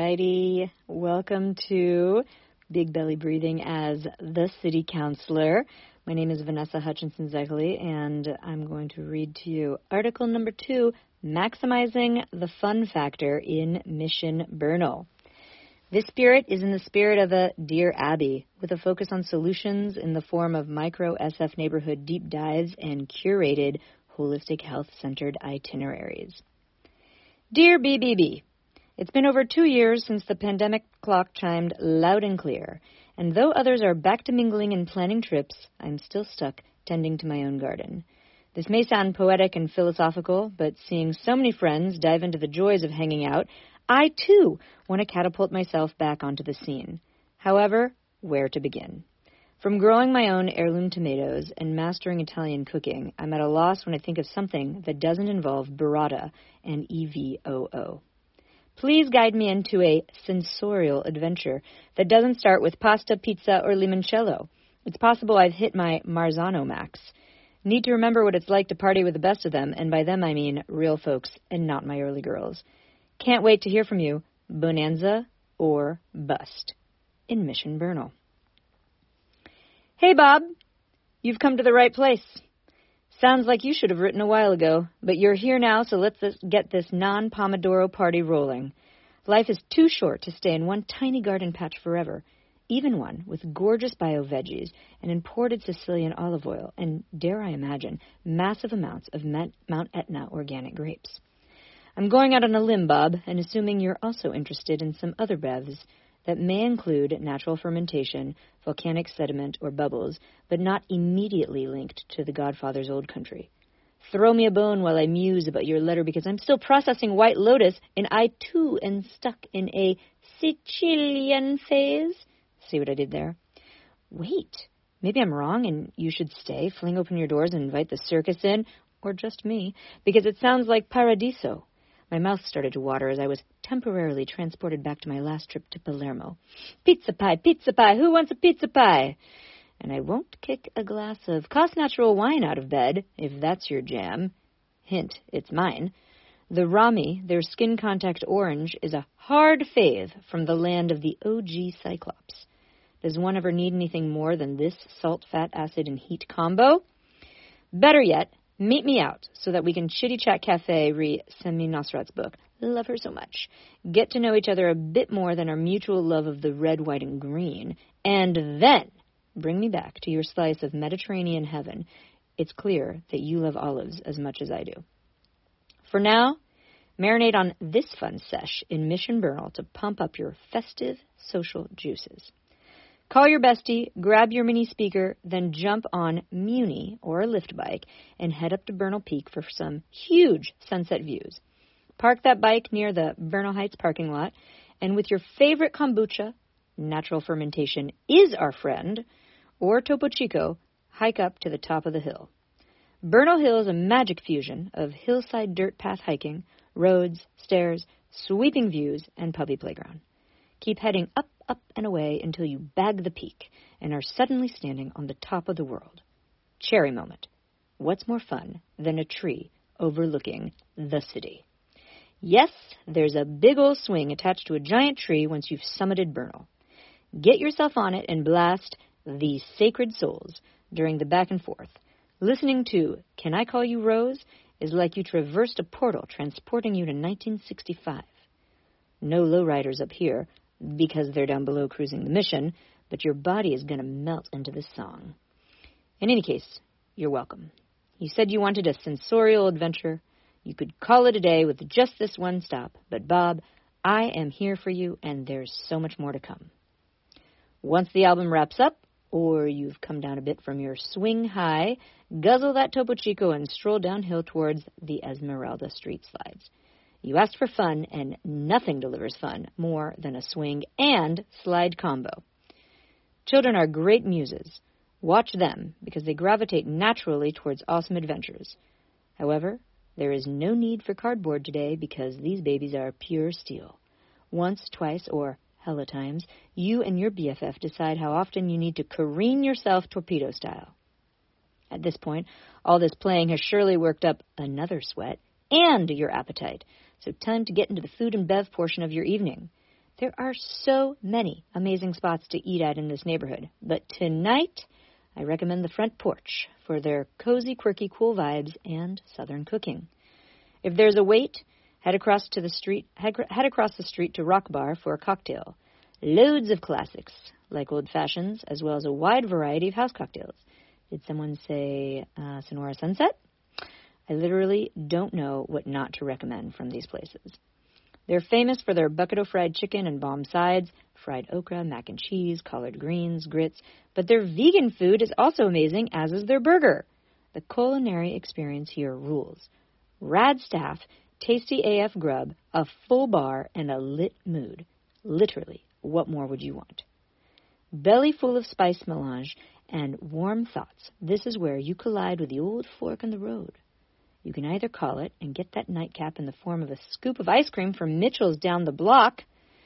righty. Welcome to Big Belly Breathing as the City Councilor. My name is Vanessa Hutchinson-Zegley, and I'm going to read to you article number 2, Maximizing the Fun Factor in Mission Bernal. This spirit is in the spirit of a Dear Abby, with a focus on solutions in the form of micro SF neighborhood deep dives and curated, holistic health-centered itineraries. Dear BBB, it's been over 2 years since the pandemic clock chimed loud and clear, and though others are back to mingling and planning trips, I'm still stuck tending to my own garden. This may sound poetic and philosophical, but seeing so many friends dive into the joys of hanging out, I, too, want to catapult myself back onto the scene. However, where to begin? From growing my own heirloom tomatoes and mastering Italian cooking, I'm at a loss when I think of something that doesn't involve burrata and EVOO. Please guide me into a sensorial adventure that doesn't start with pasta, pizza, or limoncello. It's possible I've hit my Marzano max. Need to remember what it's like to party with the best of them, and by them I mean real folks and not my early girls. Can't wait to hear from you. Bonanza or bust in Mission Bernal. Hey, Bob. You've come to the right place. Sounds like you should have written a while ago, but you're here now, so let's get this non-Pomodoro party rolling. Life is too short to stay in one tiny garden patch forever, even one with gorgeous bio-veggies and imported Sicilian olive oil and, dare I imagine, massive amounts of Mount Etna organic grapes. I'm going out on a limb, Bob, and assuming you're also interested in some other bevs that may include natural fermentation, volcanic sediment, or bubbles, but not immediately linked to the Godfather's old country. Throw me a bone while I muse about your letter, because I'm still processing White Lotus, and I, too, am stuck in a Sicilian phase. See what I did there? Wait, maybe I'm wrong, and you should stay, fling open your doors, and invite the circus in, or just me, because it sounds like Paradiso. My mouth started to water as I was temporarily transported back to my last trip to Palermo. Pizza pie, who wants a pizza pie? And I won't kick a glass of Cost Natural wine out of bed, if that's your jam. Hint, it's mine. The Rami, their skin contact orange, is a hard fave from the land of the OG Cyclops. Does one ever need anything more than this salt, fat, acid, and heat combo? Better yet, meet me out so that we can chitty-chat cafe re Semi Nosrat's book. Love her so much. Get to know each other a bit more than our mutual love of the red, white, and green. And then bring me back to your slice of Mediterranean heaven. It's clear that you love olives as much as I do. For now, marinate on this fun sesh in Mission Bernal to pump up your festive social juices. Call your bestie, grab your mini speaker, then jump on Muni or a lift bike and head up to Bernal Peak for some huge sunset views. Park that bike near the Bernal Heights parking lot, and with your favorite kombucha, natural fermentation is our friend, or Topo Chico, hike up to the top of the hill. Bernal Hill is a magic fusion of hillside dirt path hiking, roads, stairs, sweeping views, and puppy playground. Keep heading up, up, and away until you bag the peak and are suddenly standing on the top of the world. Cherry moment. What's more fun than a tree overlooking the city? Yes, there's a big old swing attached to a giant tree once you've summited Bernal. Get yourself on it and blast These Sacred Souls during the back and forth. Listening to Can I Call You Rose is like you traversed a portal transporting you to 1965. No lowriders up here, because they're down below cruising the mission, but your body is going to melt into this song. In any case, you're welcome. You said you wanted a sensorial adventure. You could call it a day with just this one stop, but Bob, I am here for you, and there's so much more to come. Once the album wraps up, or you've come down a bit from your swing high, guzzle that Topo Chico and stroll downhill towards the Esmeralda street slides. You asked for fun, and nothing delivers fun more than a swing and slide combo. Children are great muses. Watch them, because they gravitate naturally towards awesome adventures. However, there is no need for cardboard today, because these babies are pure steel. Once, twice, or hella times, you and your BFF decide how often you need to careen yourself torpedo style. At this point, all this playing has surely worked up another sweat and your appetite. So time to get into the food and bev portion of your evening. There are so many amazing spots to eat at in this neighborhood, but tonight I recommend the Front Porch for their cozy, quirky, cool vibes and Southern cooking. If there's a wait, head across the street to Rock Bar for a cocktail. Loads of classics, like old fashions, as well as a wide variety of house cocktails. Did someone say Sonora Sunset? I literally don't know what not to recommend from these places. They're famous for their bucket of fried chicken and bomb sides, fried okra, mac and cheese, collard greens, grits, but their vegan food is also amazing, as is their burger. The culinary experience here rules. Rad staff, tasty AF grub, a full bar, and a lit mood. Literally, what more would you want? Belly full of spice melange and warm thoughts. This is where you collide with the old fork in the road. You can either call it and get that nightcap in the form of a scoop of ice cream from Mitchell's down the block.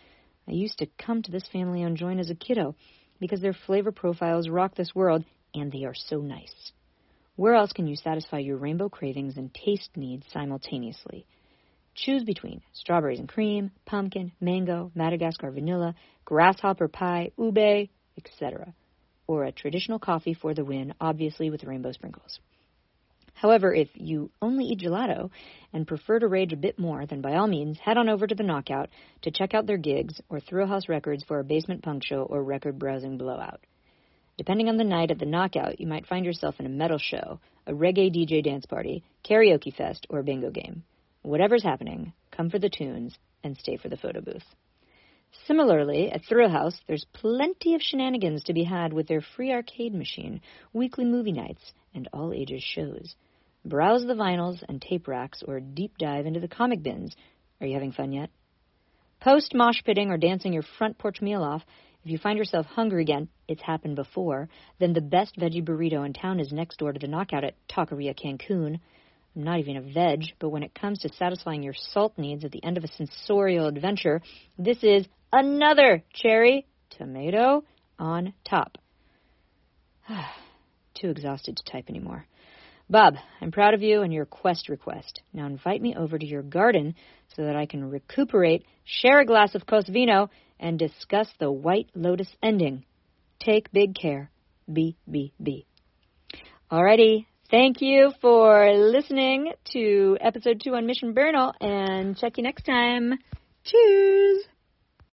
I used to come to this family-owned joint as a kiddo because their flavor profiles rock this world, and they are so nice. Where else can you satisfy your rainbow cravings and taste needs simultaneously? Choose between strawberries and cream, pumpkin, mango, Madagascar vanilla, grasshopper pie, ube, etc., or a traditional coffee for the win, obviously with rainbow sprinkles. However, if you only eat gelato and prefer to rage a bit more, then by all means, head on over to the Knockout to check out their gigs or Thrill House Records for a basement punk show or record browsing blowout. Depending on the night at the Knockout, you might find yourself in a metal show, a reggae DJ dance party, karaoke fest, or bingo game. Whatever's happening, come for the tunes and stay for the photo booth. Similarly, at Thrill House, there's plenty of shenanigans to be had with their free arcade machine, weekly movie nights, and all ages shows. Browse the vinyls and tape racks or deep dive into the comic bins. Are you having fun yet? Post mosh pitting or dancing your front porch meal off. If you find yourself hungry again, it's happened before, then the best veggie burrito in town is next door to the Knockout at Taqueria Cancun. I'm not even a veg, but when it comes to satisfying your salt needs at the end of a sensorial adventure, this is another cherry tomato on top. Too exhausted to type anymore. Bob, I'm proud of you and your quest request. Now invite me over to your garden so that I can recuperate, share a glass of Cos Vino, and discuss the White Lotus ending. Take big care. B. Alrighty. Thank you for listening to episode 2 on Mission Bernal, and check you next time. Cheers!